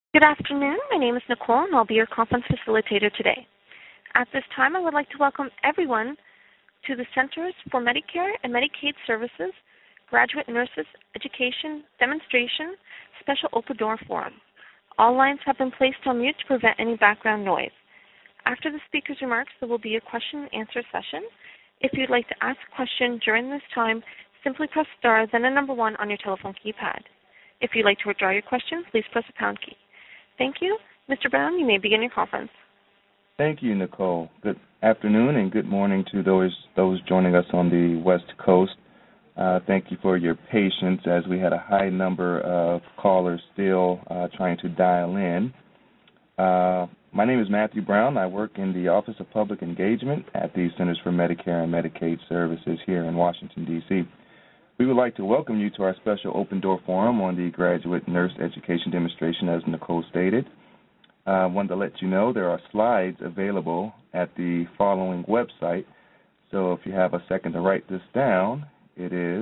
Good afternoon. My name is Nicole, and I'll be your conference facilitator today. At this time, I would like to welcome everyone to the Centers for Medicare and Medicaid Services Graduate Nurses Education Demonstration Special Open Door Forum. All lines have been placed on mute to prevent any background noise. After the speaker's remarks, there will be a question and answer session. If you'd like to ask a question during this time, simply press star, then the number 1 on your telephone keypad. If you'd like to withdraw your question, please press the pound key. Thank you. Mr. Brown, you may begin your conference. Thank you, Nicole. Good afternoon and good morning to those joining us on the West Coast. Thank you for your patience as we had a high number of callers still trying to dial in. My name is Matthew Brown. I work in the Office of Public Engagement at the Centers for Medicare and Medicaid Services here in Washington, D.C. We would like to welcome you to our special Open Door Forum on the Graduate Nurse Education Demonstration, as Nicole stated. I wanted to let you know there are slides available at the following website. So if you have a second to write this down, it is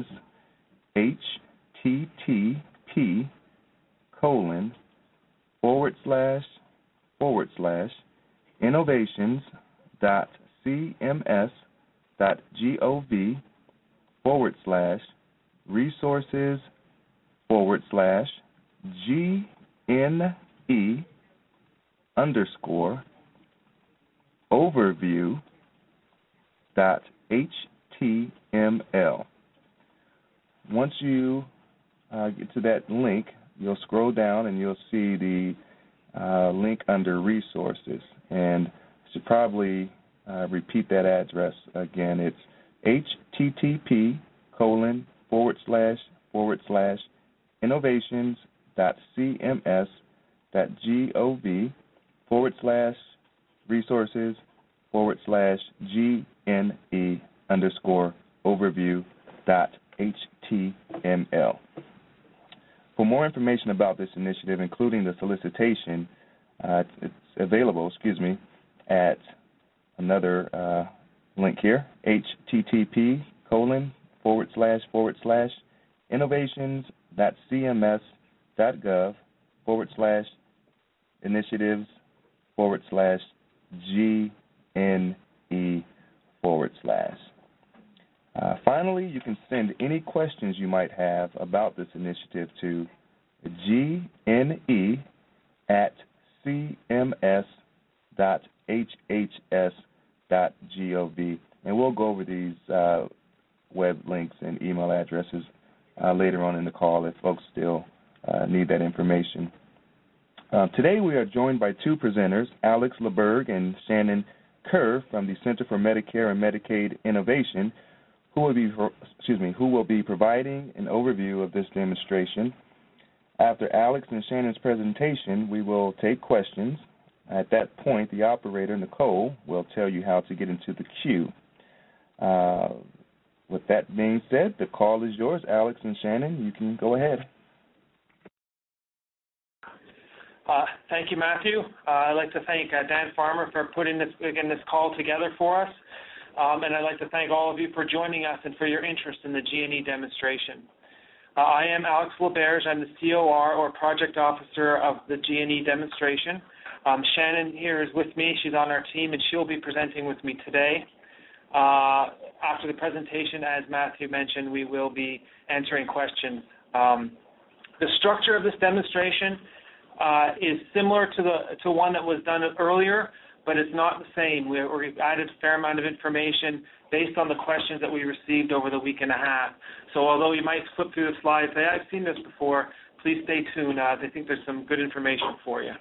https://innovations.gov/resources/GNE_overview.html. Once you get to that link, you'll scroll down and you'll see the link under resources. And I should probably repeat that address again. It's http://innovations.cms.gov/resources/GNE_overview.html. For more information about this initiative, including the solicitation, it's available, at another link here, http://innovations.cms.gov/initiatives/initiatives/. Finally, you can send any questions you might have about this initiative to gne@cms.hhs.gov, and we'll go over these web links and email addresses later on in the call if folks still need that information. Today we are joined by two presenters, Alex LeBurg and Shannon Kerr from the Center for Medicare and Medicaid Innovation, who will be providing an overview of this demonstration. After Alex and Shannon's presentation, we will take questions. At that point, the operator, Nicole, will tell you how to get into the queue. With that being said, the call is yours. Alex and Shannon, you can go ahead. Thank you, Matthew. I'd like to thank Dan Farmer for putting this call together for us. And I'd like to thank all of you for joining us and for your interest in the GNE demonstration. I am Alex LeBurg. I'm the COR, or Project Officer, of the GNE demonstration. Shannon here is with me. She's on our team, and she'll be presenting with me today. After the presentation, as Matthew mentioned, we will be answering questions. The structure of this demonstration is similar to one that was done earlier, but it's not the same. We've added a fair amount of information based on the questions that we received over the week and a half. So although you might flip through the slides, say, I've seen this before, please stay tuned. I think there's some good information for you.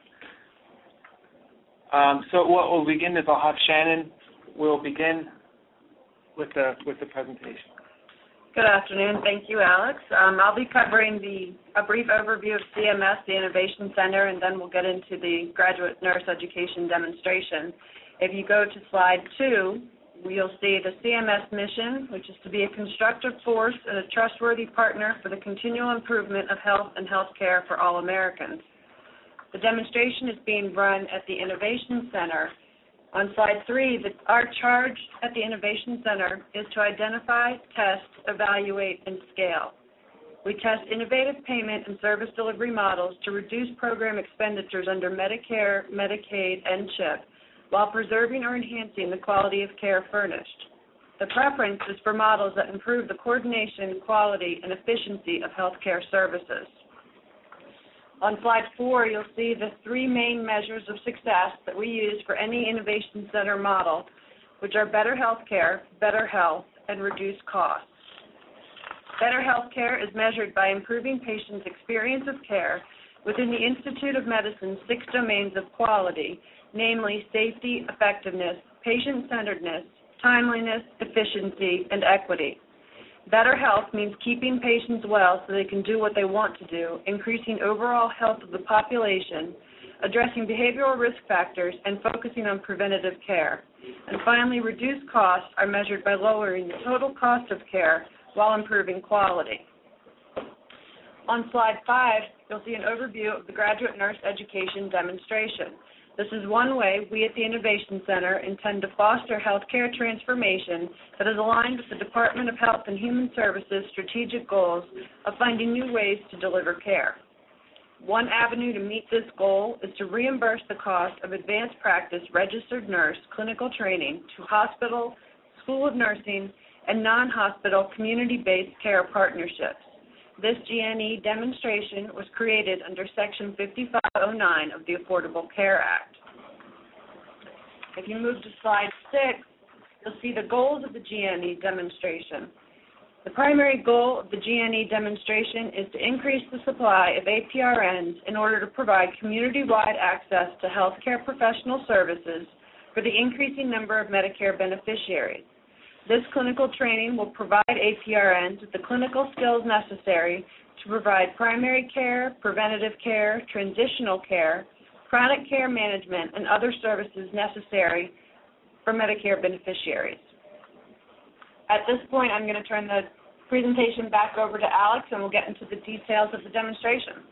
So what we'll begin is I'll have Shannon will begin with the presentation. Good afternoon. Thank you, Alex. I'll be covering a brief overview of CMS, the Innovation Center, and then we'll get into the Graduate Nurse Education Demonstration. If you go to slide 2, you'll see the CMS mission, which is to be a constructive force and a trustworthy partner for the continual improvement of health and health care for all Americans. The demonstration is being run at the Innovation Center. On slide 3, our charge at the Innovation Center is to identify, test, evaluate, and scale. We test innovative payment and service delivery models to reduce program expenditures under Medicare, Medicaid, and CHIP, while preserving or enhancing the quality of care furnished. The preference is for models that improve the coordination, quality, and efficiency of healthcare services. On slide 4, you'll see the 3 main measures of success that we use for any innovation center model, which are better healthcare, better health, and reduced costs. Better healthcare is measured by improving patients' experience of care within the Institute of Medicine's 6 domains of quality, namely safety, effectiveness, patient-centeredness, timeliness, efficiency, and equity. Better health means keeping patients well so they can do what they want to do, increasing overall health of the population, addressing behavioral risk factors, and focusing on preventative care. And finally, reduced costs are measured by lowering the total cost of care while improving quality. On slide 5, you'll see an overview of the graduate nurse education demonstration. This is one way we at the Innovation Center intend to foster healthcare transformation that is aligned with the Department of Health and Human Services' strategic goals of finding new ways to deliver care. One avenue to meet this goal is to reimburse the cost of advanced practice registered nurse clinical training to hospital, School of Nursing, and non-hospital community-based care partnerships. This GNE demonstration was created under Section 5509 of the Affordable Care Act. If you move to slide 6, you'll see the goals of the GNE demonstration. The primary goal of the GNE demonstration is to increase the supply of APRNs in order to provide community-wide access to healthcare professional services for the increasing number of Medicare beneficiaries. This clinical training will provide APRNs with the clinical skills necessary to provide primary care, preventative care, transitional care, chronic care management, and other services necessary for Medicare beneficiaries. At this point, I'm going to turn the presentation back over to Alex, and we'll get into the details of the demonstration.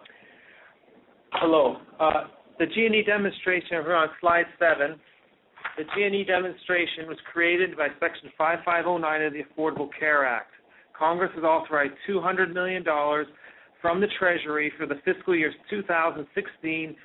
Hello. The GNE demonstration, we're on slide 7. The GNE demonstration was created by Section 5509 of the Affordable Care Act. Congress has authorized $200 million from the Treasury for the fiscal years 2012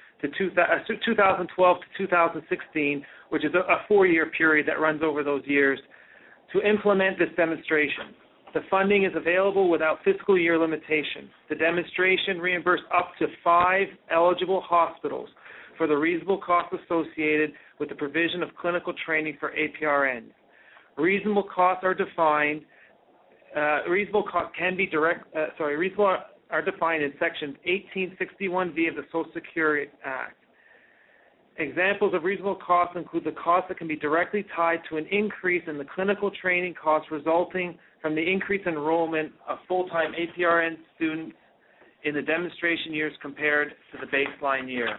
to 2016, which is a 4-year period that runs over those years, to implement this demonstration. The funding is available without fiscal year limitation. The demonstration reimbursed up to 5 eligible hospitals for the reasonable costs associated with the provision of clinical training for APRNs. Reasonable costs are defined. Reasonable costs can be reasonable are defined in Section 1861V of the Social Security Act. Examples of reasonable costs include the costs that can be directly tied to an increase in the clinical training costs resulting from the increased enrollment of full-time APRN students in the demonstration years compared to the baseline year.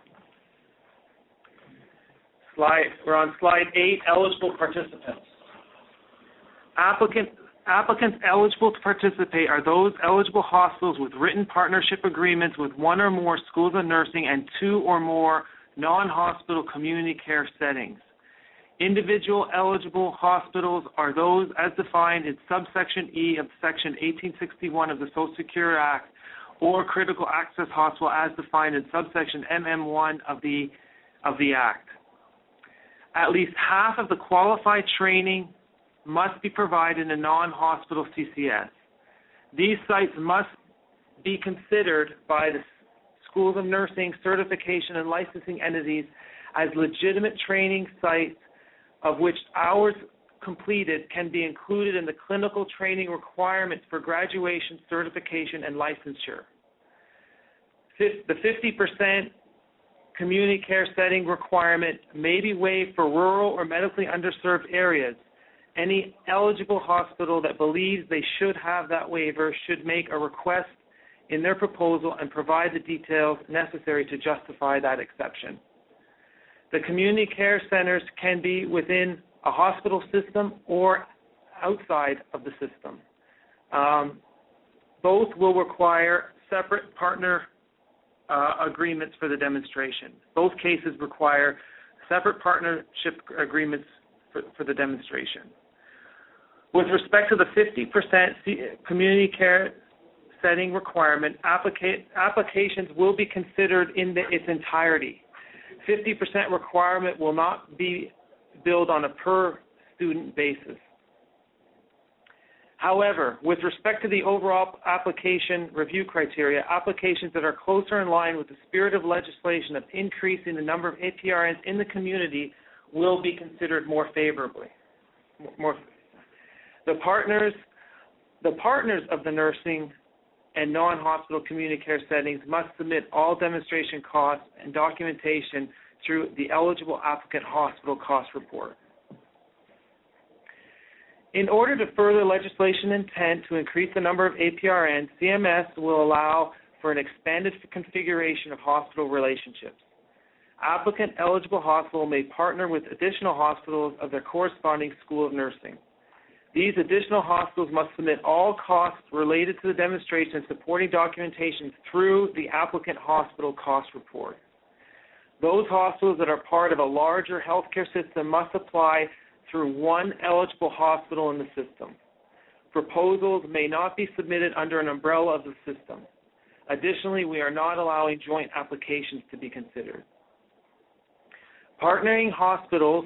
We're on slide 8, eligible participants. Applicants eligible to participate are those eligible hospitals with written partnership agreements with 1 or more schools of nursing and 2 or more non-hospital community care settings. Individual eligible hospitals are those as defined in subsection E of Section 1861 of the Social Security Act, or critical access hospital as defined in subsection MM1 of the Act. At least half of the qualified training must be provided in a non-hospital CCS. These sites must be considered by the Schools of Nursing certification and licensing entities as legitimate training sites, of which hours completed can be included in the clinical training requirements for graduation, certification, and licensure. The 50% community care setting requirement may be waived for rural or medically underserved areas. Any eligible hospital that believes they should have that waiver should make a request in their proposal and provide the details necessary to justify that exception. The community care centers can be within a hospital system or outside of the system. Both will require separate partner agreements for the demonstration. Both cases require separate partnership agreements for the demonstration. With respect to the 50% community care setting requirement, applications will be considered in its entirety. 50% requirement will not be billed on a per-student basis. However, with respect to the overall application review criteria, applications that are closer in line with the spirit of legislation of increasing the number of APRNs in the community will be considered more favorably. The partners of the nursing and non-hospital community care settings must submit all demonstration costs and documentation through the eligible applicant hospital cost report. In order to further legislation intent to increase the number of APRNs, CMS will allow for an expanded configuration of hospital relationships. Applicant-eligible hospital may partner with additional hospitals of their corresponding school of nursing. These additional hospitals must submit all costs related to the demonstration and supporting documentation through the applicant hospital cost report. Those hospitals that are part of a larger healthcare system must apply through one eligible hospital in the system. Proposals may not be submitted under an umbrella of the system. Additionally, we are not allowing joint applications to be considered. Partnering hospitals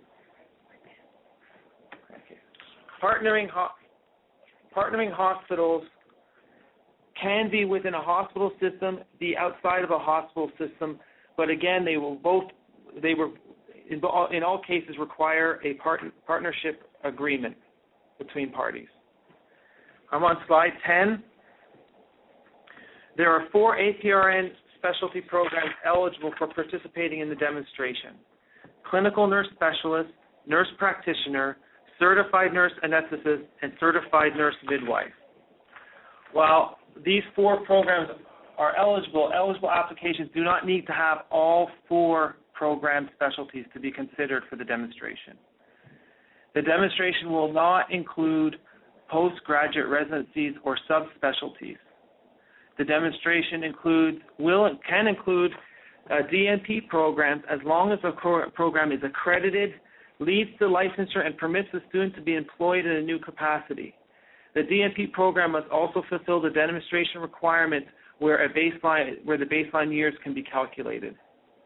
can be within a hospital system, be outside of a hospital system, but again, they will in all cases require a partnership agreement between parties. I'm on slide 10. There are 4 APRN specialty programs eligible for participating in the demonstration: clinical nurse specialist, nurse practitioner, certified nurse anesthetist, and certified nurse midwife. While these 4 programs are eligible applications do not need to have all 4 program specialties to be considered for the demonstration. The demonstration will not include postgraduate residencies or subspecialties. The demonstration can include DNP programs as long as the program is accredited, leads to licensure, and permits the student to be employed in a new capacity. The DNP program must also fulfill the demonstration requirements where the baseline years can be calculated.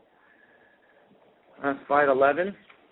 Slide 11.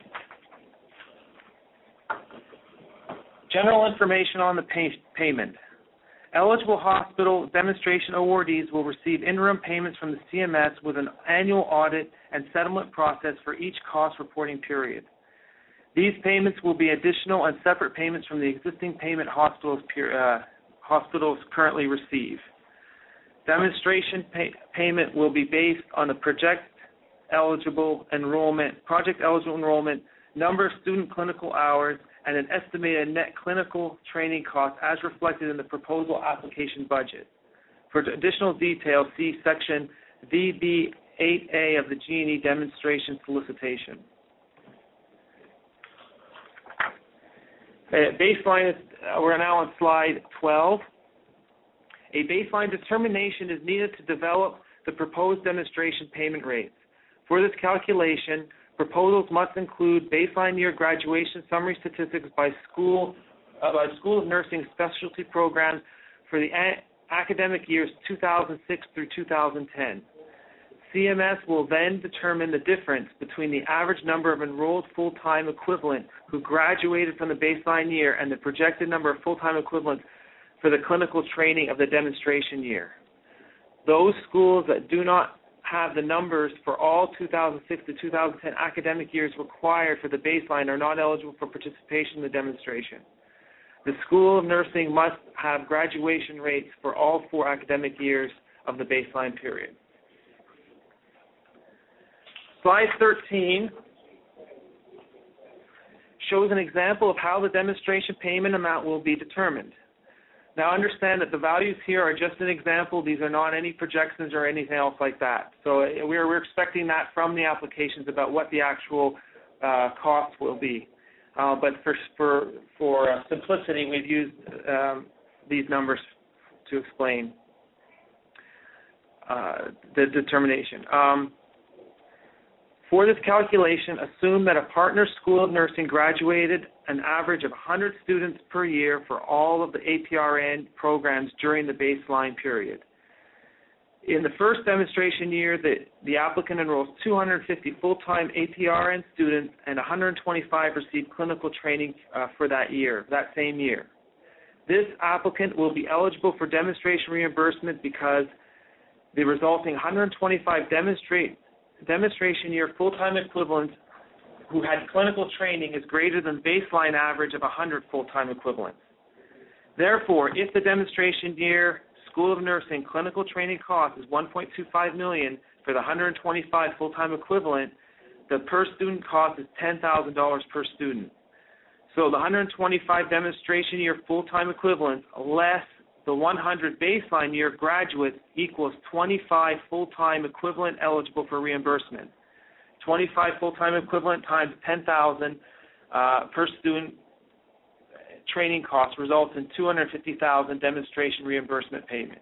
General information on the payment. Eligible hospital demonstration awardees will receive interim payments from the CMS with an annual audit and settlement process for each cost reporting period. These payments will be additional and separate payments from the existing payment hospitals currently receive. Demonstration payment will be based on the project eligible enrollment, number of student clinical hours, and an estimated net clinical training cost as reflected in the proposal application budget. For additional details, see section VB8A of the G&E demonstration solicitation. Baseline, we're now on slide 12. A baseline determination is needed to develop the proposed demonstration payment rates. For this calculation, proposals must include baseline year graduation summary statistics by school of nursing specialty programs for the academic years 2006 through 2010. CMS will then determine the difference between the average number of enrolled full-time equivalents who graduated from the baseline year and the projected number of full-time equivalents for the clinical training of the demonstration year. Those schools that do not have the numbers for all 2006 to 2010 academic years required for the baseline are not eligible for participation in the demonstration. The School of Nursing must have graduation rates for all 4 academic years of the baseline period. Slide 13 shows an example of how the demonstration payment amount will be determined. Now understand that the values here are just an example. These are not any projections or anything else like that. So we're expecting that from the applications about what the actual cost will be. But for simplicity, we've used these numbers to explain the determination. For this calculation, assume that a partner school of nursing graduated an average of 100 students per year for all of the APRN programs during the baseline period. In the first demonstration year, the applicant enrolls 250 full-time APRN students, and 125 receive clinical training for that same year. This applicant will be eligible for demonstration reimbursement because the resulting 125 demonstration year full-time equivalents who had clinical training is greater than baseline average of 100 full-time equivalents. Therefore, if the demonstration year School of Nursing clinical training cost is $1.25 million for the 125 full-time equivalent, the per-student cost is $10,000 per student. So the 125 demonstration year full-time equivalents less the 100 baseline year graduates equals 25 full-time equivalent eligible for reimbursement. 25 full-time equivalent times 10,000 per student training costs results in $250,000 demonstration reimbursement payment.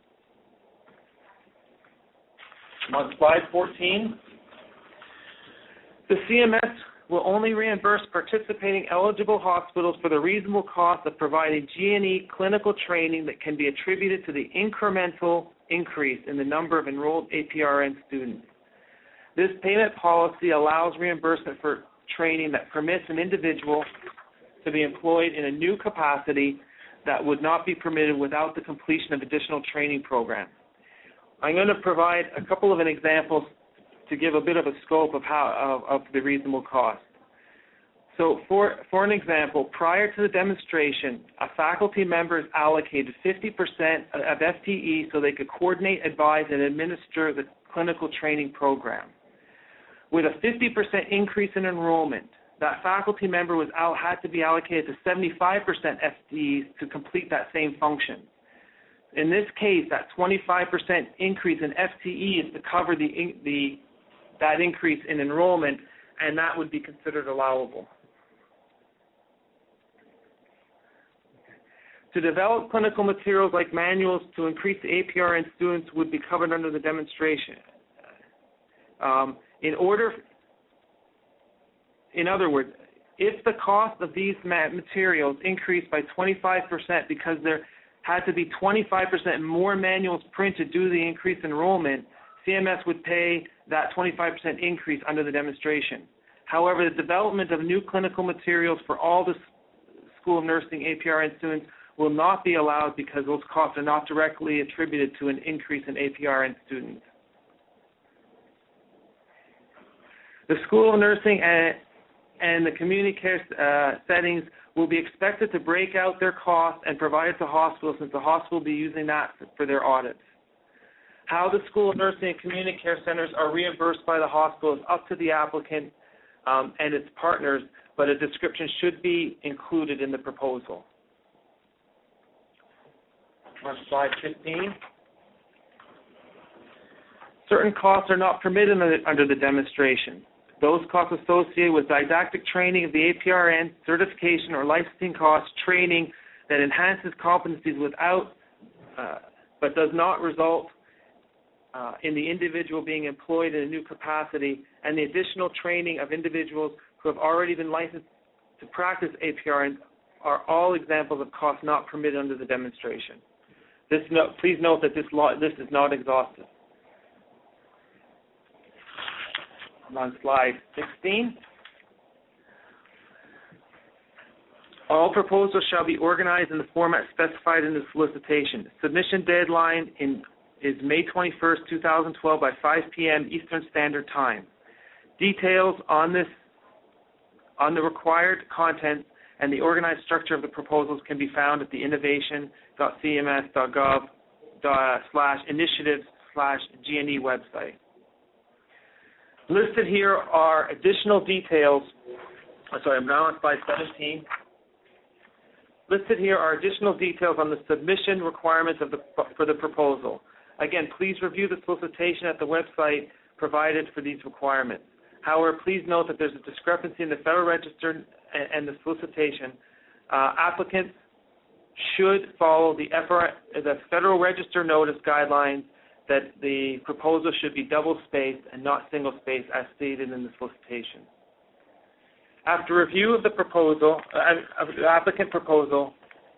On slide 14, the CMS will only reimburse participating eligible hospitals for the reasonable cost of providing G&E clinical training that can be attributed to the incremental increase in the number of enrolled APRN students. This payment policy allows reimbursement for training that permits an individual to be employed in a new capacity that would not be permitted without the completion of additional training programs. I'm going to provide a couple of examples to give a bit of a scope of the reasonable cost. So for an example, prior to the demonstration, a faculty member is allocated 50% of FTE so they could coordinate, advise, and administer the clinical training program. With a 50% increase in enrollment, that faculty member had to be allocated to 75% FTEs to complete that same function. In this case, that 25% increase in FTE is to cover that increase in enrollment, and that would be considered allowable. To develop clinical materials like manuals to increase the APRN students would be covered under the demonstration. In other words, if the cost of these materials increased by 25% because there had to be 25% more manuals printed due to the increased enrollment, CMS would pay that 25% increase under the demonstration. However, the development of new clinical materials for all the School of Nursing APRN students will not be allowed because those costs are not directly attributed to an increase in APRN students. The School of Nursing and the community care settings will be expected to break out their costs and provide it to hospitals, since the hospital will be using that for their audits. How the School of Nursing and community care centers are reimbursed by the hospital is up to the applicant and its partners, but a description should be included in the proposal. On slide 15. Certain costs are not permitted under the demonstration. Those costs associated with didactic training of the APRN, certification or licensing costs, training that enhances competencies but does not result in the individual being employed in a new capacity, and the additional training of individuals who have already been licensed to practice APRN are all examples of costs not permitted under the demonstration. Please note that this is not exhaustive. I'm on slide 16. All proposals shall be organized in the format specified in the solicitation. Submission deadline is May 21st, 2012 by 5 p.m. Eastern Standard Time. Details on the required content and the organized structure of the proposals can be found at the innovation.cms.gov/initiatives/GNE website. Listed here are additional details. I'm now on slide 17. Listed here are additional details on the submission requirements for the proposal. Again, please review the solicitation at the website provided for these requirements. However, please note that there's a discrepancy in the Federal Register and the solicitation. Applicants should follow the Federal Register notice guidelines that the proposal should be double-spaced and not single-spaced as stated in the solicitation. After review of the proposal, of the applicant proposal,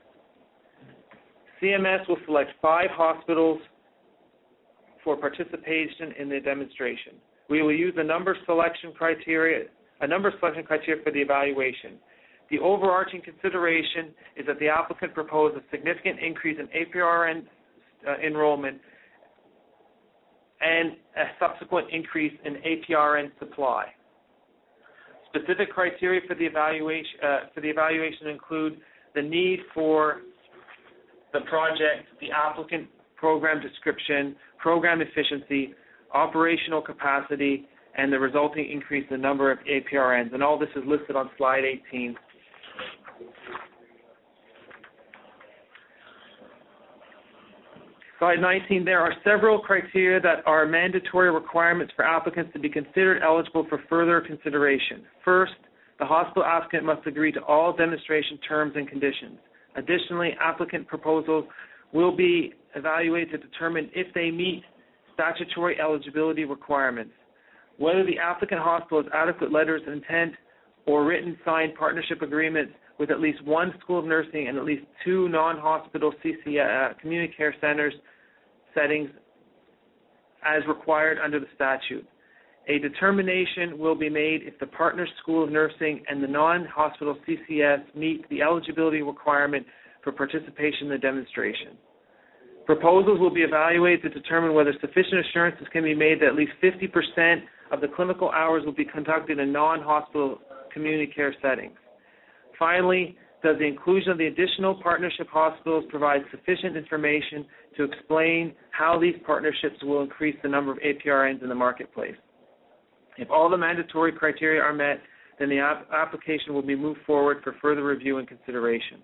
CMS will select 5 hospitals for participation in the demonstration. We will use a number selection criteria for the evaluation. The overarching consideration is that the applicant proposed a significant increase in APRN enrollment and a subsequent increase in APRN supply. Specific criteria for the evaluation include the need for the project, the applicant program description, program efficiency, operational capacity, and the resulting increase in the number of APRNs. And all this is listed on slide 18. Slide 19, there are several criteria that are mandatory requirements for applicants to be considered eligible for further consideration. First, the hospital applicant must agree to all demonstration terms and conditions. Additionally, applicant proposals will be evaluated to determine if they meet statutory eligibility requirements. Whether the applicant hospital has adequate letters of intent or written signed partnership agreements with at least one school of nursing and at least 2 non-hospital community care settings as required under the statute. A determination will be made if the partner school of nursing and the non-hospital CCS meet the eligibility requirement for participation in the demonstration. Proposals will be evaluated to determine whether sufficient assurances can be made that at least 50% of the clinical hours will be conducted in non-hospital community care settings. Finally, does the inclusion of the additional partnership hospitals provide sufficient information to explain how these partnerships will increase the number of APRNs in the marketplace? If all the mandatory criteria are met, then the application will be moved forward for further review and consideration.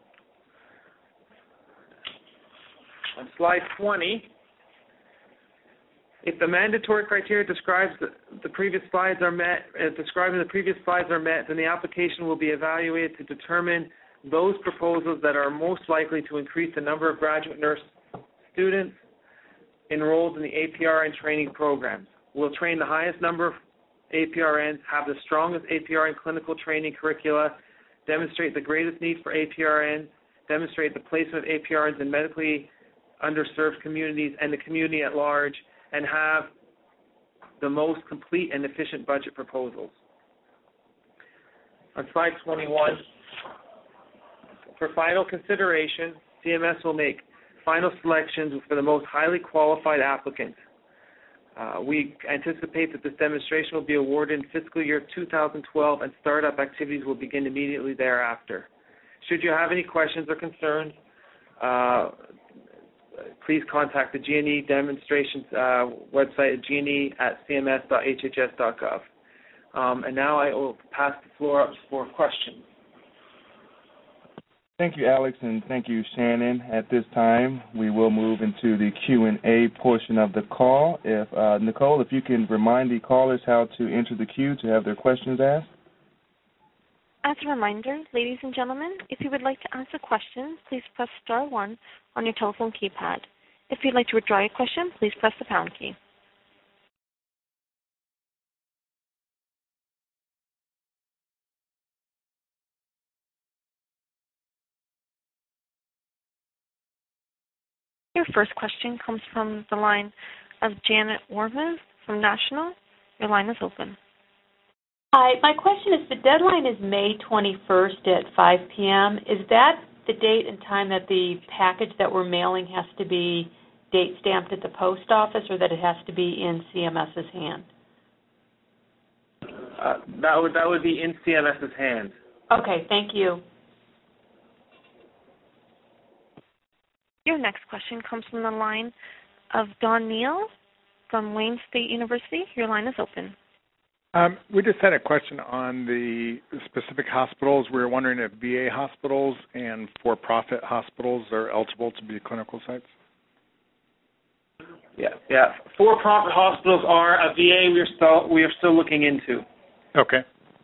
On slide 20, if the mandatory criteria described in the previous slides are met, then the application will be evaluated to determine those proposals that are most likely to increase the number of graduate nurse students enrolled in the APRN training programs. We'll train the highest number of APRNs, have the strongest APRN clinical training curricula, demonstrate the greatest need for APRNs, demonstrate the placement of APRNs in medically underserved communities and the community at large, and have the most complete and efficient budget proposals. On slide 21, for final consideration, CMS will make final selections for the most highly qualified applicants. We anticipate that this demonstration will be awarded in fiscal year 2012, and startup activities will begin immediately thereafter. Should you have any questions or concerns, please contact the G&E demonstrations website at gne@cms.hhs.gov. And now I will pass the floor up for questions. Thank you, Alex, and thank you, Shannon. At this time, we will move into the Q&A portion of the call. Nicole, if you can remind the callers how to enter the queue to have their questions asked. As a reminder, ladies and gentlemen, if you would like to ask a question, please press star 1 on your telephone keypad. If you'd like to withdraw your question, please press the pound key. Your first question comes from the line of Janet Wormuth from National. Your line is open. Hi, my question is, the deadline is May 21st at 5 p.m. Is that the date and time that the package that we're mailing has to be date stamped at the post office, or that it has to be in CMS's hand? That would be in CMS's hands. Okay, thank you. Your next question comes from the line of Don Neal from Wayne State University. Your line is open. We just had a question on the specific hospitals. We were wondering if VA hospitals and for-profit hospitals are eligible to be clinical sites. Yeah. For-profit hospitals are a VA. We are still looking into. Okay.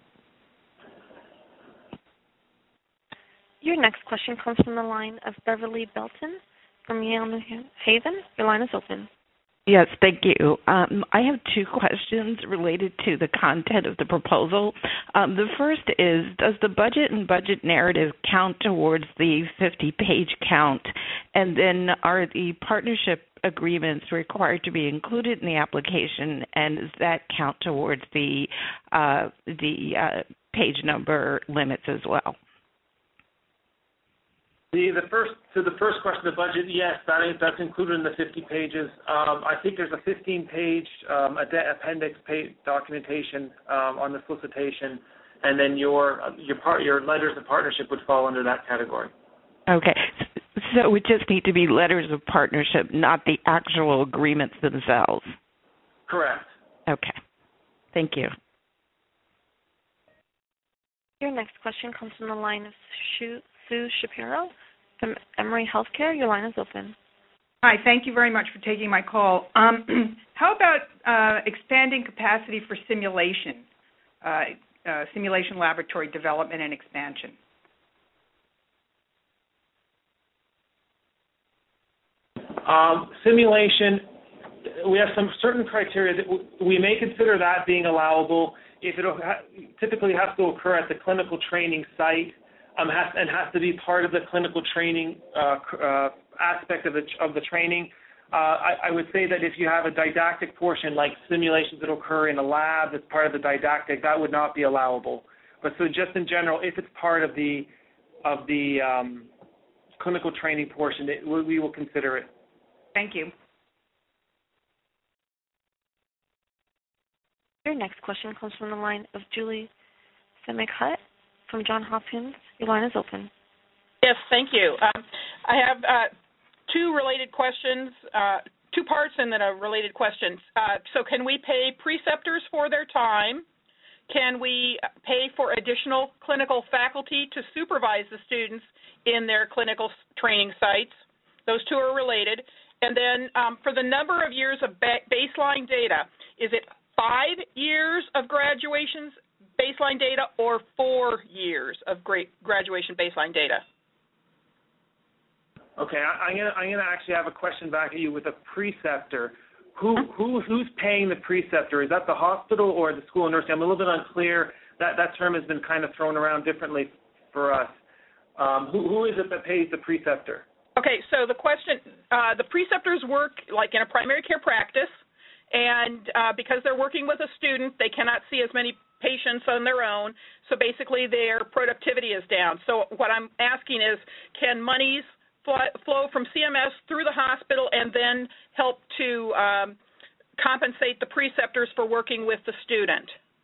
Your next question comes from the line of Beverly Belton from Yale New Haven. Your line is open. Yes, thank you. I have two questions related to the content of the proposal. The first is, does the budget and budget narrative count towards the 50-page count? And then are the partnership agreements required to be included in the application, and does that count towards the page number limits as well? The first question, the budget, yes, that's included in the 50 pages. I think there's a 15-page appendix documentation on the solicitation, and then your letters of partnership would fall under that category. Okay, so it would just need to be letters of partnership, not the actual agreements themselves. Correct. Okay, thank you. Your next question comes from the line of Sue Shapiro from Emory Healthcare. Your line is open. Hi, thank you very much for taking my call. How about expanding capacity for simulation laboratory development and expansion? Simulation, we have some certain criteria that we may consider that being allowable if it typically has to occur at the clinical training site and has to be part of the clinical training aspect of the training. I would say that if you have a didactic portion like simulations that occur in a lab that's part of the didactic, that would not be allowable. But so just in general, if it's part of the clinical training portion, we will consider it. Thank you. Your next question comes from the line of Julie Semik-Hutt from Johns Hopkins. Your line is open. Yes, thank you. I have two related questions, two parts and then a related question. So can we pay preceptors for their time? Can we pay for additional clinical faculty to supervise the students in their clinical training sites? Those two are related. And then for the number of years of baseline data, is it 5 years of graduation's baseline data or 4 years of graduation baseline data? Okay, I'm gonna actually have a question back at you with a preceptor. Who's paying the preceptor? Is that the hospital or the school of nursing? I'm a little bit unclear. That term has been kind of thrown around differently for us. Who is it that pays the preceptor? Okay, so the question, the preceptors work like in a primary care practice, and because they're working with a student, they cannot see as many patients on their own, so basically their productivity is down. So what I'm asking is, can monies flow from CMS through the hospital and then help to compensate the preceptors for working with the student?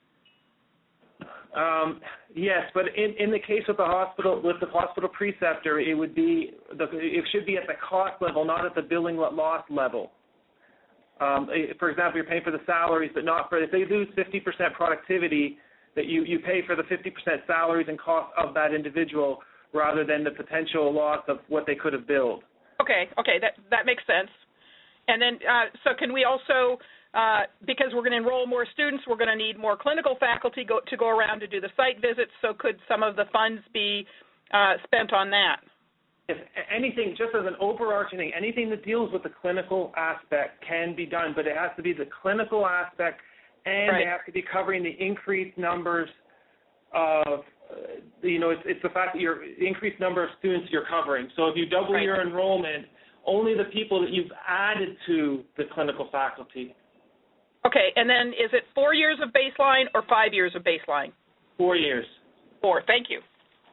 Yes, but in the case of the hospital, with the hospital preceptor, it should be at the cost level, not at the billing loss level. For example, you're paying for the salaries, but not for, if they lose 50% productivity, that you pay for the 50% salaries and costs of that individual rather than the potential loss of what they could have billed. Okay, that makes sense. And then, so can we also, because we're going to enroll more students, we're going to need more clinical faculty to go around to do the site visits, so could some of the funds be spent on that? If anything, just as an overarching thing, anything that deals with the clinical aspect can be done, but it has to be the clinical aspect, and They have to be covering the increased numbers of, it's the fact that your increased number of students you're covering. So if you double your enrollment, only the people that you've added to the clinical faculty. Okay, and then is it 4 years of baseline or 5 years of baseline? 4 years. 4, thank you.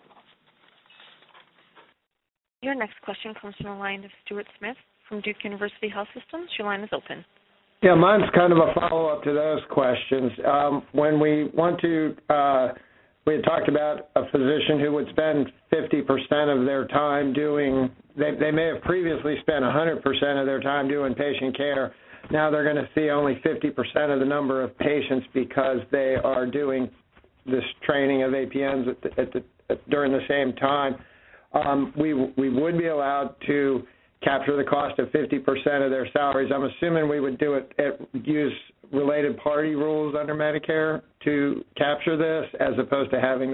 Your next question comes from the line of Stuart Smith from Duke University Health Systems. Your line is open. Yeah, mine's kind of a follow-up to those questions. When we want to, we had talked about a physician who would spend 50% of their time doing, they may have previously spent 100% of their time doing patient care. Now they're going to see only 50% of the number of patients because they are doing this training of APNs during the same time. We would be allowed to capture the cost of 50% of their salaries. I'm assuming we would do it, use related party rules under Medicare to capture this, as opposed to having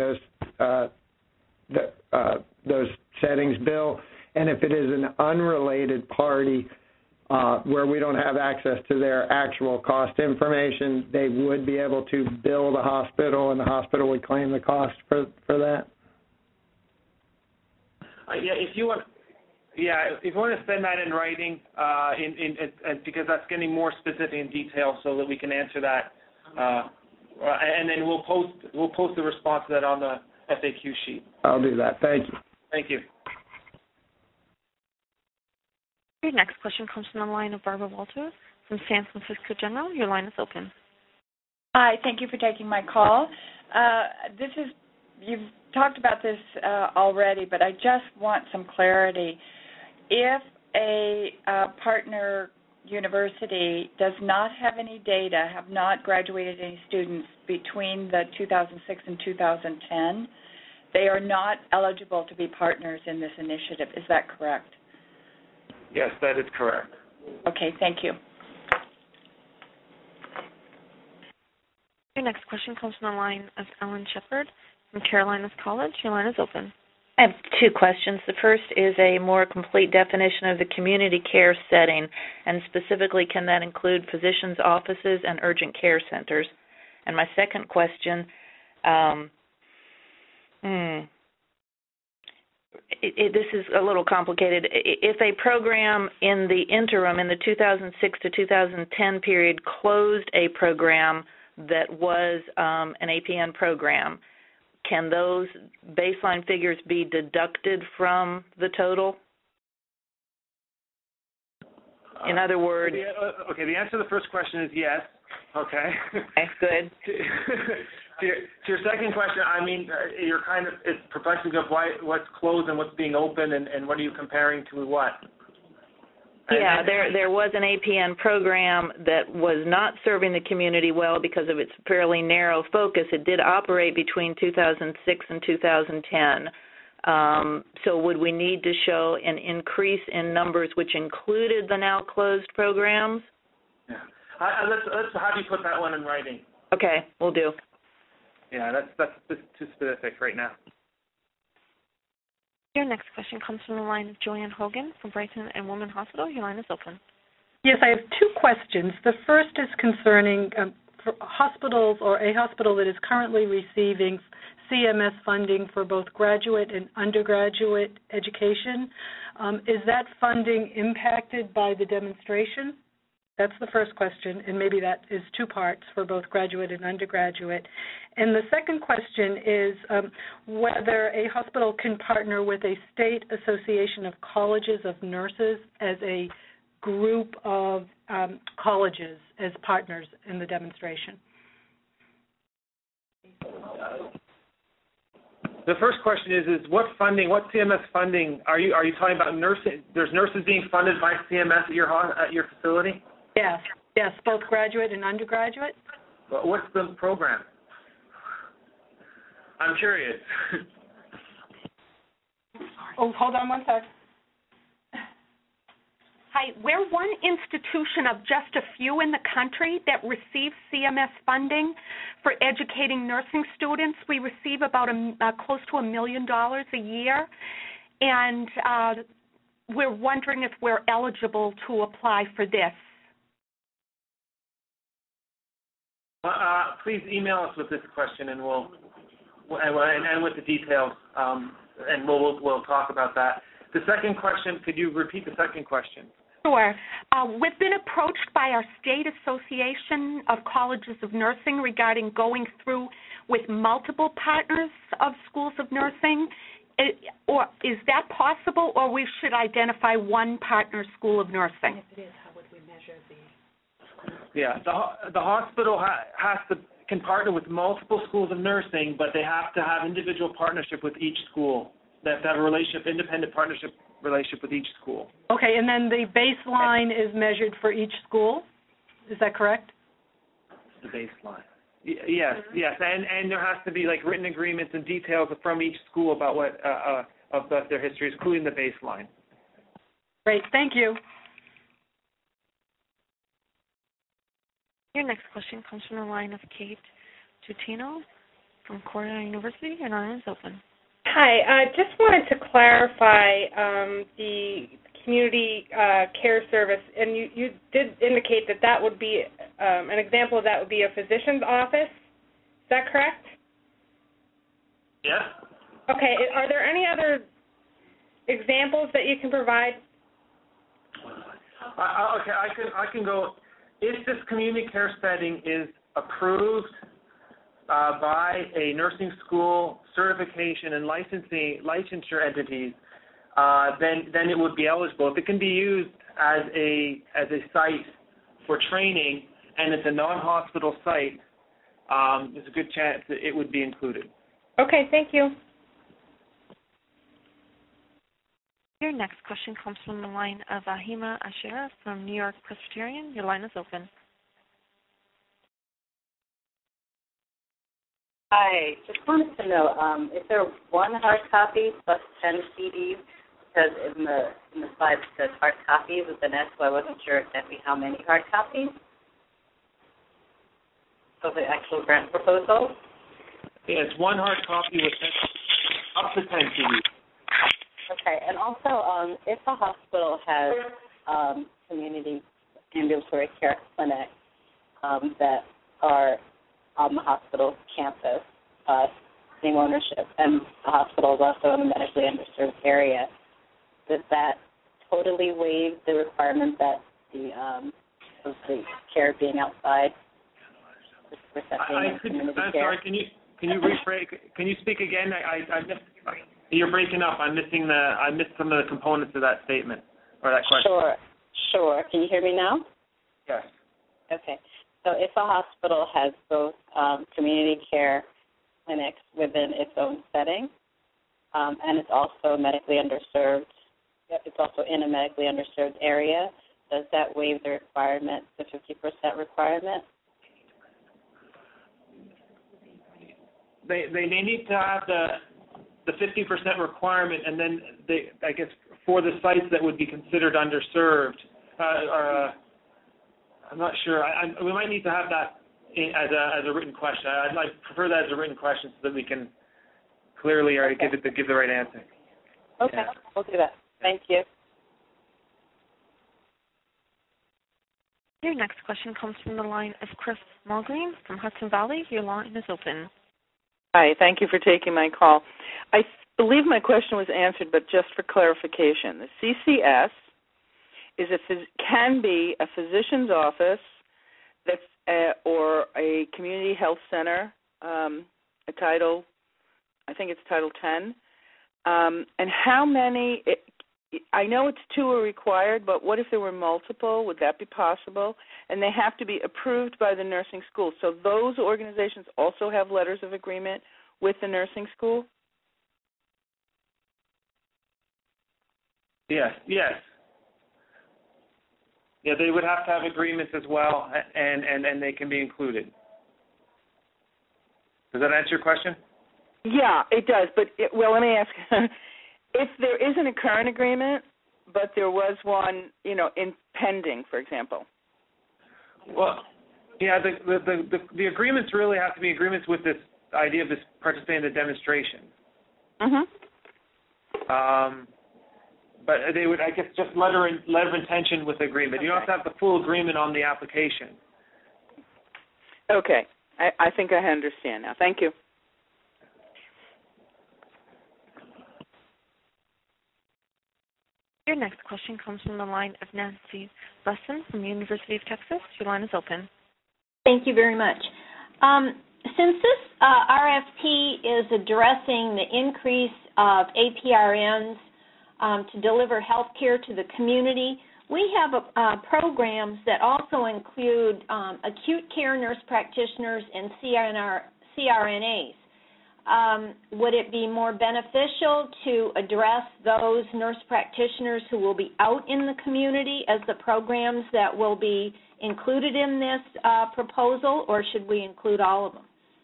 those settings bill. And if it is an unrelated party, where we don't have access to their actual cost information, they would be able to bill the hospital, and the hospital would claim the cost for that? If you want to send that in writing, because that's getting more specific in detail, so that we can answer that, and then we'll post the response to that on the FAQ sheet. I'll do that. Thank you. Thank you. Your next question comes from the line of Barbara Walters from San Francisco General. Your line is open. Hi, thank you for taking my call. You've talked about this already, but I just want some clarity. If a partner university does not have any data, have not graduated any students between the 2006 and 2010, they are not eligible to be partners in this initiative. Is that correct? Yes, that is correct. Okay, thank you. Your next question comes from the line of Ellen Shepard from Carolinas College. Your line is open. I have two questions. The first is a more complete definition of the community care setting, and specifically, can that include physicians' offices and urgent care centers? And my second question, this is a little complicated. If a program in the interim, in the 2006 to 2010 period, closed a program that was an APN program, can those baseline figures be deducted from the total? In other words... Okay, the answer to the first question is yes. Okay. Okay, good. To your second question, I mean, you're it's perplexing of what's closed and what's being open, and what are you comparing to what? Yeah, there was an APN program that was not serving the community well because of its fairly narrow focus. It did operate between 2006 and 2010. So would we need to show an increase in numbers which included the now closed programs? Yeah. Let's have you put that one in writing. Okay, we'll do. Yeah, that's too specific right now. Your next question comes from the line of Joanne Hogan from Brighton and Women Hospital. Your line is open. Yes, I have two questions. The first is concerning for hospitals or a hospital that is currently receiving CMS funding for both graduate and undergraduate education. Is that funding impacted by the demonstration? That's the first question, and maybe that is two parts for both graduate and undergraduate. And the second question is whether a hospital can partner with a state association of colleges of nurses as a group of colleges as partners in the demonstration. The first question is what funding, what CMS funding are you talking about? Nursing? There's nurses being funded by CMS at your facility? Yes, both graduate and undergraduate. What's the program? I'm curious. Oh, hold on one sec. Hi, we're one institution of just a few in the country that receives CMS funding for educating nursing students. We receive about close to $1 million a year, and we're wondering if we're eligible to apply for this. Please email us with this question, and and with the details, and we'll talk about that. The second question, could you repeat the second question? Sure. We've been approached by our state association of colleges of nursing regarding going through with multiple partners of schools of nursing. Or is that possible, or we should identify one partner school of nursing? If it is, how would we measure the... Yeah, the hospital can partner with multiple schools of nursing, but they have to have individual partnership with each school. They have to have a relationship, independent partnership relationship with each school. Okay, and then the baseline is measured for each school. Is that correct? The baseline. Yes, and there has to be like written agreements and details from each school about what of their history, including the baseline. Great, thank you. Your next question comes from the line of Kate Tutino from Cornell University. Your line is open. Hi, I just wanted to clarify the community care service, and you did indicate that would be an example of that would be a physician's office. Is that correct? Yes. Okay. Are there any other examples that you can provide? Okay, I can go. If this community care setting is approved by a nursing school certification and licensure entities, then it would be eligible. If it can be used as a site for training and it's a non-hospital site, there's a good chance that it would be included. Okay, thank you. Your next question comes from the line of Ahima Ashera from New York Presbyterian. Your line is open. Hi, just wanted to know, is there one hard copy plus 10 CDs? Because in the slide it says hard copies with an S, so I wasn't sure exactly how many hard copies of the actual grant proposal. Yeah, it's one hard copy with up to 10 CDs. Okay, and also, if a hospital has community ambulatory care clinics that are on the hospital campus, same ownership, and the hospital is also in a medically underserved area, does that totally waive the requirement that of the care being outside? I'm sorry. Can you rephrase? Can you speak again? I missed. You're breaking up. I missed some of the components of that statement or that question. Sure. Can you hear me now? Yes. Okay. So if a hospital has both community care clinics within its own setting, and it's also medically underserved, it's also in a medically underserved area, does that waive the requirement, the 50% requirement? They need to have the 50% requirement, and then I guess for the sites that would be considered underserved, I'm not sure. We might need to have that as a written question. I'd prefer that as a written question so that we can clearly give the right answer. Okay, yeah. We'll do that. Thank you. Your next question comes from the line of Chris Mulgreen from Hudson Valley. Your line is open. Hi, thank you for taking my call. I believe my question was answered, but just for clarification, the CCS can be a physician's office or a community health center, I think it's Title 10. And how many, I know it's 2 are required, but what if there were multiple? Would that be possible? And they have to be approved by the nursing school. So those organizations also have letters of agreement with the nursing school? Yes. Yeah, they would have to have agreements as well, and they can be included. Does that answer your question? Yeah, it does. But, let me ask, if there isn't a current agreement, but there was one, in pending, for example. Well, yeah, the agreements really have to be agreements with this idea of this participating in the demonstration. Mm-hmm. But they would, I guess, just letter of intention with agreement. Okay. You don't have to have the full agreement on the application. Okay. I think I understand now. Thank you. Your next question comes from the line of Nancy Busson from the University of Texas. Your line is open. Thank you very much. Since this RFP is addressing the increase of APRNs to deliver health care to the community, we have programs that also include acute care nurse practitioners and CRNAs. Would it be more beneficial to address those nurse practitioners who will be out in the community as the programs that will be included in this proposal, or should we include all of them?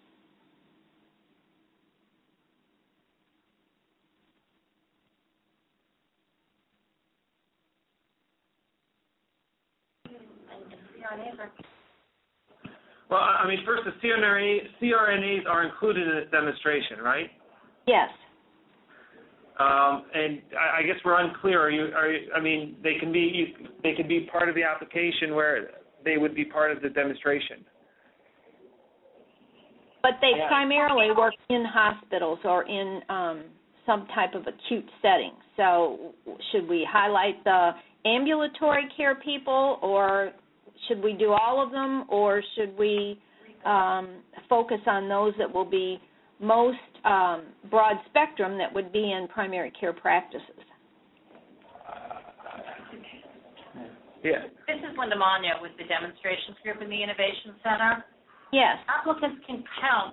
Well, I mean, first, the CRNAs are included in this demonstration, right? Yes. And I guess we're unclear. I mean, they can be part of the application where they would be part of the demonstration. But they primarily work in hospitals or in some type of acute setting. So should we highlight the ambulatory care people, or should we do all of them, or should we focus on those that will be most broad spectrum that would be in primary care practices? Yeah. This is Linda Magno with the Demonstrations Group in the Innovation Center. Yes. Applicants can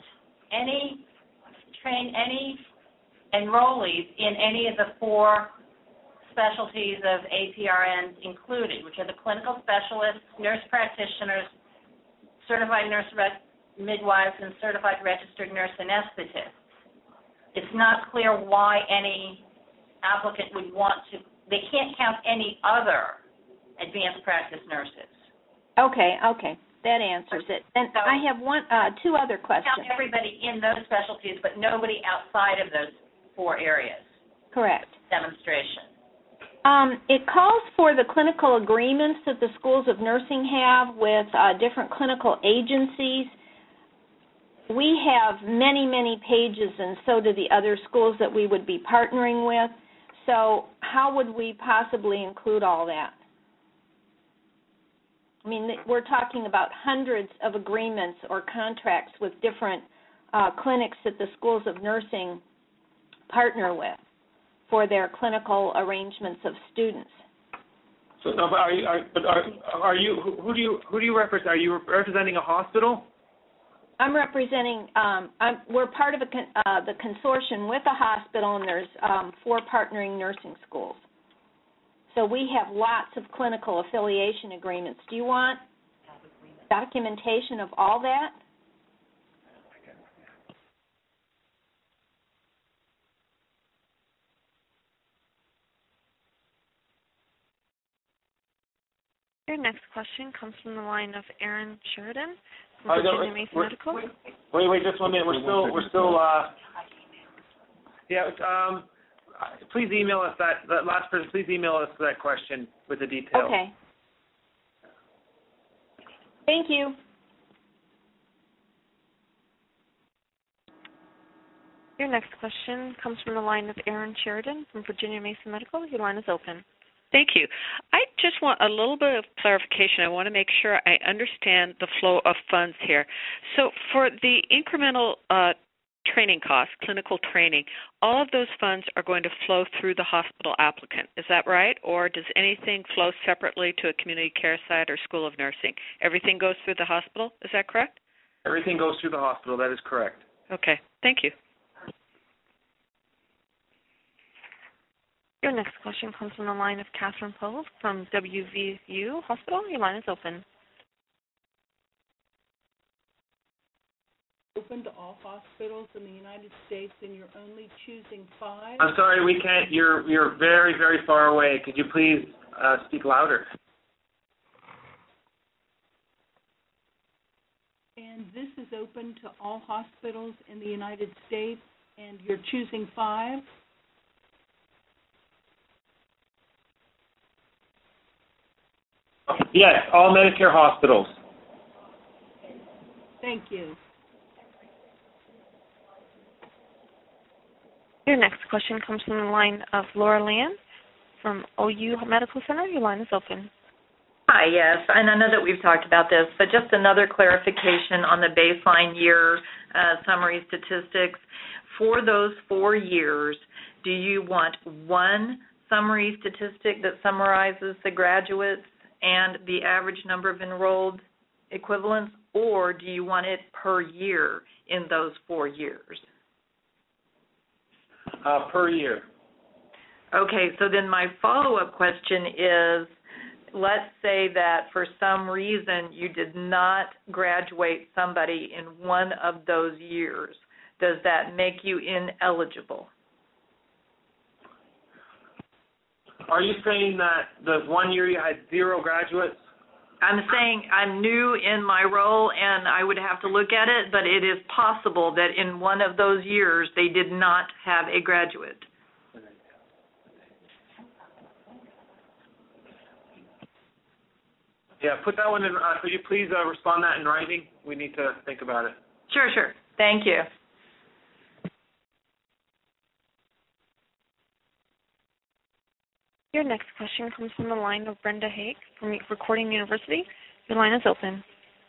train any enrollees in any of the 4 specialties of APRNs included, which are the clinical specialists, nurse practitioners, certified nurse midwives, and certified registered nurse anesthetists. It's not clear why any applicant would want to. They can't count any other advanced practice nurses. Okay. That answers it. And so I have 2 other questions. Count everybody in those specialties, but nobody outside of those 4 areas. Correct. Demonstration. It calls for the clinical agreements that the schools of nursing have with different clinical agencies. We have many, many pages, and so do the other schools that we would be partnering with. So how would we possibly include all that? I mean, we're talking about hundreds of agreements or contracts with different clinics that the schools of nursing partner with for their clinical arrangements of students. So, who do you represent? Are you representing a hospital? I'm representing. We're part of the consortium with a hospital, and there's 4 partnering nursing schools. So we have lots of clinical affiliation agreements. Do you want documentation of all that? Your next question comes from the line of Aaron Sheridan from Virginia Mason Medical. Wait, just 1 minute. We're still. Please email us that last person. Please email us that question with the details. Okay. Thank you. Your next question comes from the line of Aaron Sheridan from Virginia Mason Medical. Your line is open. Thank you. I just want a little bit of clarification. I want to make sure I understand the flow of funds here. So for the incremental training costs, clinical training, all of those funds are going to flow through the hospital applicant. Is that right? Or does anything flow separately to a community care site or school of nursing? Everything goes through the hospital? Is that correct? Everything goes through the hospital. That is correct. Okay. Thank you. Your next question comes from the line of Catherine Poe from WVU Hospital. Your line is open. Open to all hospitals in the United States, and you're only choosing 5? I'm sorry, we can't. You're very, very far away. Could you please speak louder? And this is open to all hospitals in the United States, and you're choosing 5? Yes, all Medicare hospitals. Thank you. Your next question comes from the line of Laura Land from OU Medical Center. Your line is open. Hi, yes, and I know that we've talked about this, but just another clarification on the baseline year summary statistics. For those 4 years, do you want one summary statistic that summarizes the graduates and the average number of enrolled equivalents, or do you want it per year in those 4 years? Per year. Okay, so then my follow-up question is, let's say that for some reason you did not graduate somebody in one of those years. Does that make you ineligible? Are you saying that the 1 year you had 0 graduates? I'm saying I'm new in my role and I would have to look at it, but it is possible that in one of those years they did not have a graduate. Yeah, put that one in. Could you please respond that in writing? We need to think about it. Sure. Thank you. Your next question comes from the line of Brenda Haig from Recording University. Your line is open.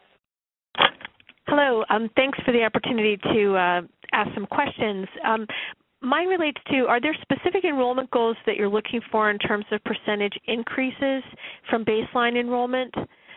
Hello. Thanks for the opportunity to ask some questions. Mine relates to, are there specific enrollment goals that you're looking for in terms of percentage increases from baseline enrollment?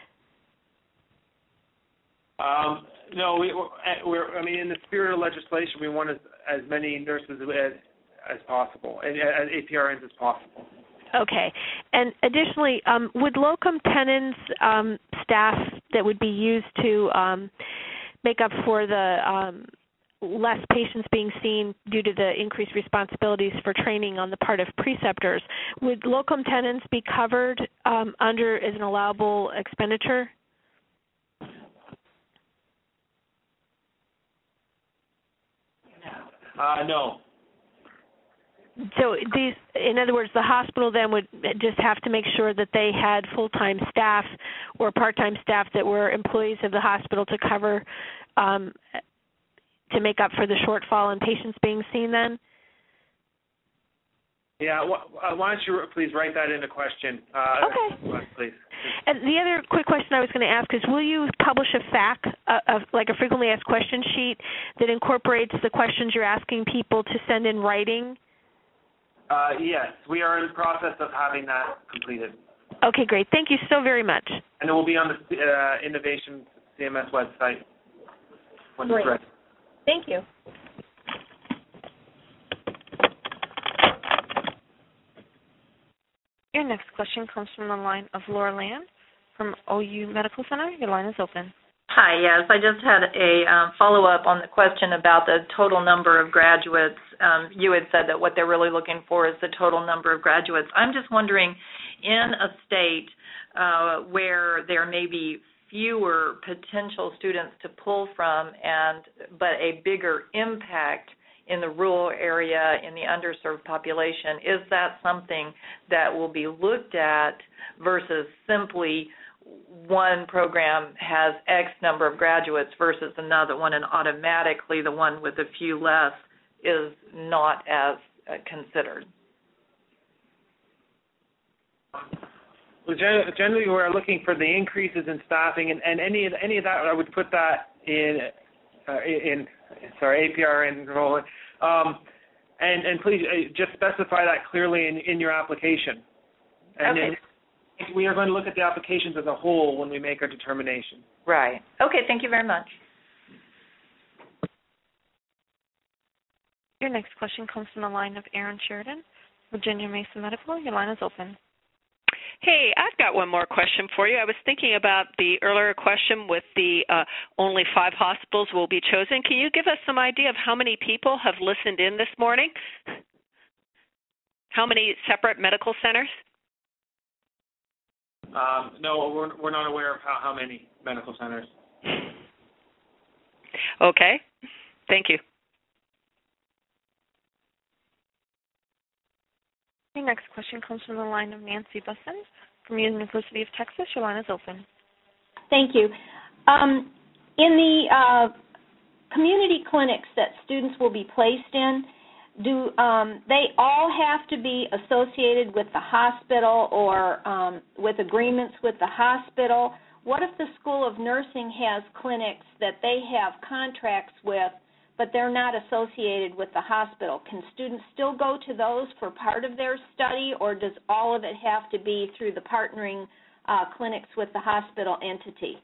No, we're in the spirit of legislation, we want as many nurses as possible, and as APRNs as possible. Okay. And additionally, would locum tenens staff that would be used to make up for the less patients being seen due to the increased responsibilities for training on the part of preceptors, would locum tenens be covered under as an allowable expenditure? No. So in other words, the hospital then would just have to make sure that they had full-time staff or part-time staff that were employees of the hospital to cover, to make up for the shortfall in patients being seen then? Yeah, why don't you please write that in a question? Okay. Please. And the other quick question I was going to ask is, will you publish a FAQ, like a frequently asked question sheet, that incorporates the questions you're asking people to send in writing? Yes, we are in the process of having that completed. Okay, great. Thank you so very much. And it will be on the Innovation CMS website when it's ready. Thank you. Your next question comes from the line of Laura Land from OU Medical Center. Your line is open. Hi, yes. I just had a follow-up on the question about the total number of graduates. You had said that what they're really looking for is the total number of graduates. I'm just wondering, in a state where there may be fewer potential students to pull from, but a bigger impact in the rural area, in the underserved population, is that something that will be looked at versus simply one program has X number of graduates versus another one, and automatically the one with a few less is not as considered? Well, generally, we're looking for the increases in staffing, and any of that, I would put that in APRN enrollment. And please just specify that clearly in your application. And okay. We are going to look at the applications as a whole when we make our determination. Right. Okay, thank you very much. Your next question comes from the line of Aaron Sheridan, Virginia Mason Medical. Your line is open. Hey, I've got one more question for you. I was thinking about the earlier question with the only 5 hospitals will be chosen. Can you give us some idea of how many people have listened in this morning? How many separate medical centers? No, we're not aware of how many medical centers. Okay. Thank you. Your next question comes from the line of Nancy Busson from University of Texas. Your line is open. Thank you. In the community clinics that students will be placed in, do they all have to be associated with the hospital or with agreements with the hospital? What if the School of Nursing has clinics that they have contracts with, but they're not associated with the hospital? Can students still go to those for part of their study, or does all of it have to be through the partnering clinics with the hospital entity?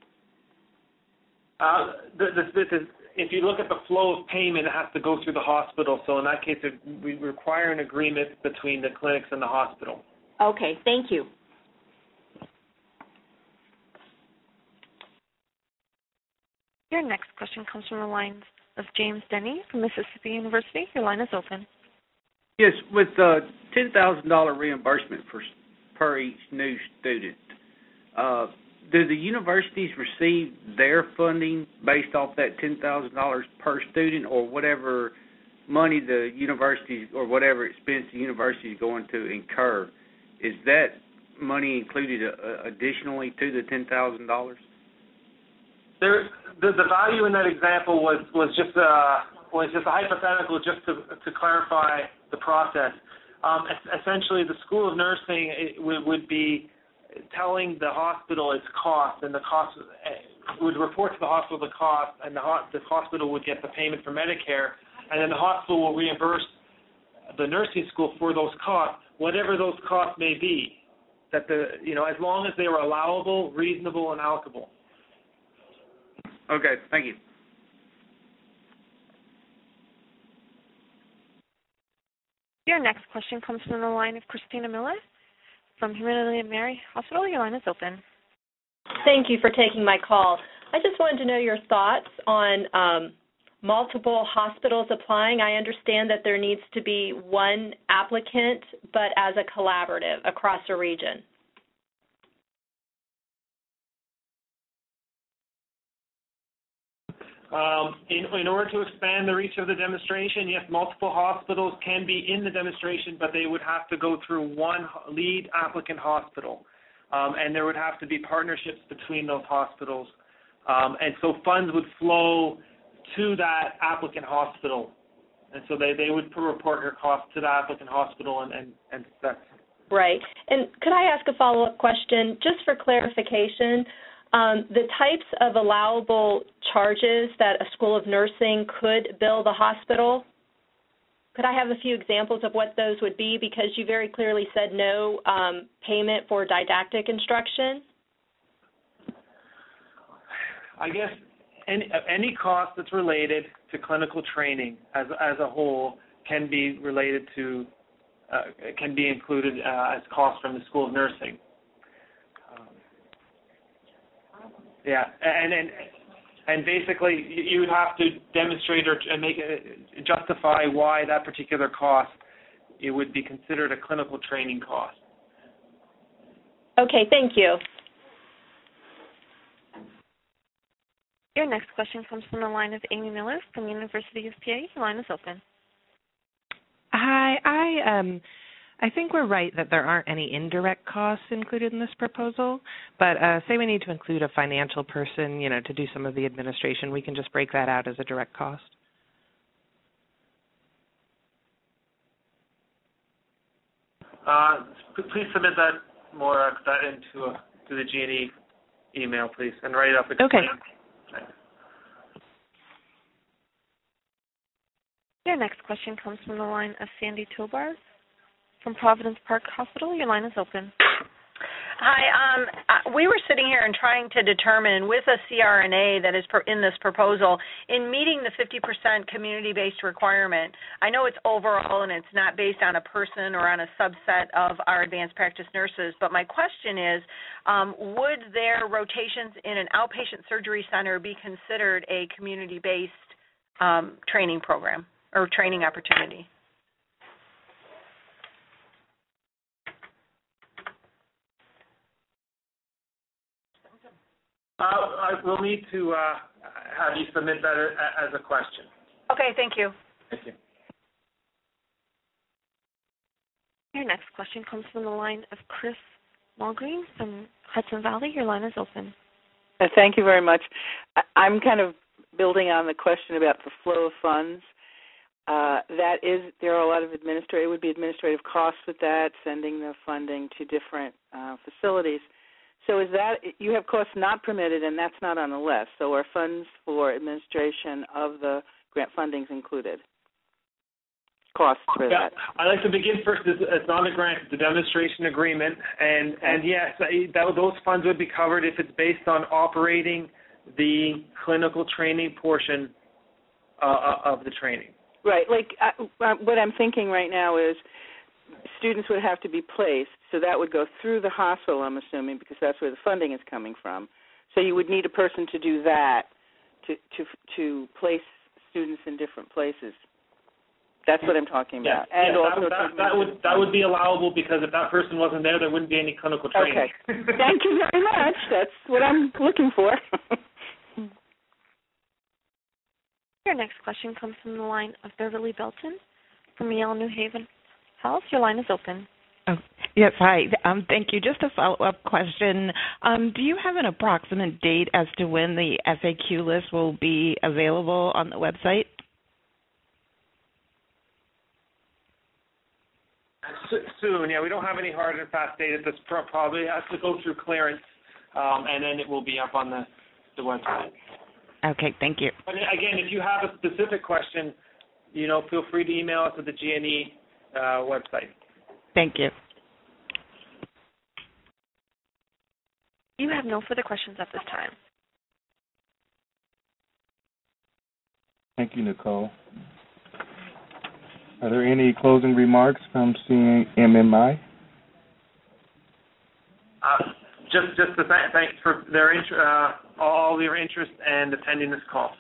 If you look at the flow of payment, it has to go through the hospital. So in that case, we require an agreement between the clinics and the hospital. Okay, thank you. Your next question comes from the line of James Denny from Mississippi University. Your line is open. Yes, with the $10,000 reimbursement per each new student, do the universities receive their funding based off that $10,000 per student, or whatever money the universities or whatever expense the university is going to incur? Is that money included additionally to the $10,000? The value in that example was just a hypothetical, just to clarify the process. Essentially, the School of Nursing would be telling the hospital its cost, and the cost would report to the hospital the cost, and the hospital would get the payment from Medicare, and then the hospital will reimburse the nursing school for those costs, whatever those costs may be, as long as they were allowable, reasonable, and allocable. Okay, thank you. Your next question comes from the line of Christina Miller from Humanity Mary Hospital. Your line is open. Thank you for taking my call. I just wanted to know your thoughts on multiple hospitals applying. I understand that there needs to be one applicant, but as a collaborative across a region. In order to expand the reach of the demonstration, yes, multiple hospitals can be in the demonstration, but they would have to go through one lead applicant hospital, and there would have to be partnerships between those hospitals, and so funds would flow to that applicant hospital, and so they would report their costs to the applicant hospital, and that's right. And could I ask a follow-up question, just for clarification? The types of allowable charges that a School of Nursing could bill the hospital, could I have a few examples of what those would be? Because you very clearly said no payment for didactic instruction. I guess any cost that's related to clinical training as a whole can be related to, can be included as costs from the School of Nursing. Yeah, and basically you would have to demonstrate or justify why that particular cost it would be considered a clinical training cost. Okay, thank you. Your next question comes from the line of Amy Miller from University of PA. Your line is open. Hi, I think we're right that there aren't any indirect costs included in this proposal, but say we need to include a financial person, to do some of the administration, we can just break that out as a direct cost. Please submit that into the G&E email, please, and write it up. Okay. Your next question comes from the line of Sandy Tobar from Providence Park Hospital. Your line is open. Hi. We were sitting here and trying to determine with a CRNA that is in this proposal, in meeting the 50% community-based requirement, I know it's overall and it's not based on a person or on a subset of our advanced practice nurses, but my question is, would their rotations in an outpatient surgery center be considered a community-based training program or training opportunity? I will need to have you submit that as a question. Okay, thank you. Thank you. Your next question comes from the line of Chris Mulgreen from Hudson Valley. Your line is open. Thank you very much. I'm kind of building on the question about the flow of funds. There are a lot of administrative costs with that, sending the funding to different facilities. So is that, you have costs not permitted, and that's not on the list. So are funds for administration of the grant fundings included? Costs for that? I'd like to begin first. It's not a grant, it's a demonstration agreement. And yes, those funds would be covered if it's based on operating the clinical training portion of the training. Right. What I'm thinking right now is students would have to be placed, so that would go through the hospital, I'm assuming, because that's where the funding is coming from. So you would need a person to do that, to place students in different places. That's what I'm talking about. Yeah, and also that would be allowable, because if that person wasn't there wouldn't be any clinical training. Okay. Thank you very much. That's what I'm looking for. Your next question comes from the line of Beverly Belton from Yale New Haven Health. Your line is open. Oh, yes, hi. Thank you. Just a follow-up question. Do you have an approximate date as to when the FAQ list will be available on the website? Soon, yeah. We don't have any hard and fast date. This probably has to go through clearance, and then it will be up on the website. Okay, thank you. But again, if you have a specific question, feel free to email us at the GNE website. Thank you. You have no further questions at this time. Thank you, Nicole. Are there any closing remarks from CMMI? Just to thanks for their all your interest and attending this call.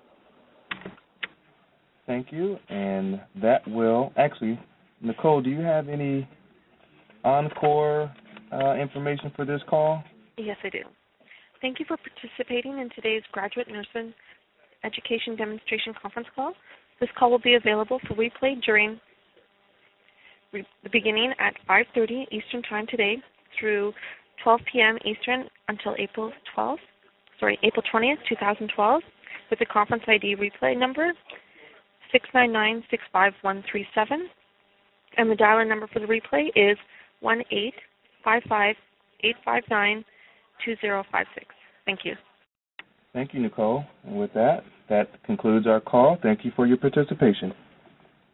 Thank you, and that will actually, Nicole, do you have any encore information for this call? Yes, I do. Thank you for participating in today's Graduate Nursing Education Demonstration Conference Call. This call will be available for replay during the beginning at 5:30 Eastern Time today through 12 p.m. Eastern until April 20th, 2012, with the conference ID replay number 699-65137, and the dialer number for the replay is 1-855-859-2056. Thank you. Thank you, Nicole. And with that concludes our call. Thank you for your participation.